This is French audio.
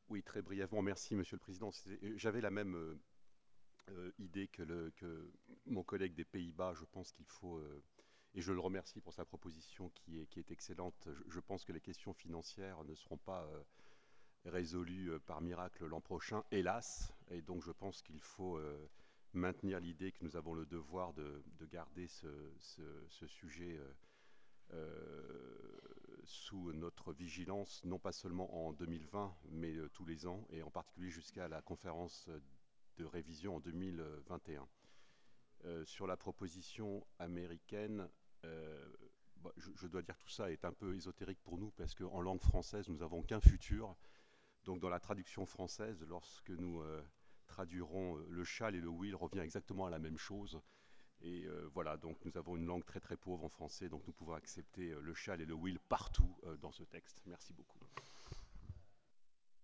Oui, très brièvement, merci Monsieur le Président. J'avais la même idée que mon collègue des Pays-Bas. Je pense qu'il faut, et je le remercie pour sa proposition qui est excellente. Je pense que les questions financières ne seront pas résolues par miracle l'an prochain, hélas. Et donc je pense qu'il faut maintenir l'idée que nous avons le devoir de garder ce sujet sous notre vigilance, non pas seulement en 2020, mais tous les ans, et en particulier jusqu'à la conférence de révision en 2021. Sur la proposition américaine, je dois dire que tout ça est un peu ésotérique pour nous, parce qu'en langue française, nous n'avons qu'un futur. Donc dans la traduction française, lorsque nous traduirons le shall et le will, revient exactement à la même chose. Et voilà, donc nous avons une langue très très pauvre en français, donc nous pouvons accepter le shall et le will partout dans ce texte. Merci beaucoup.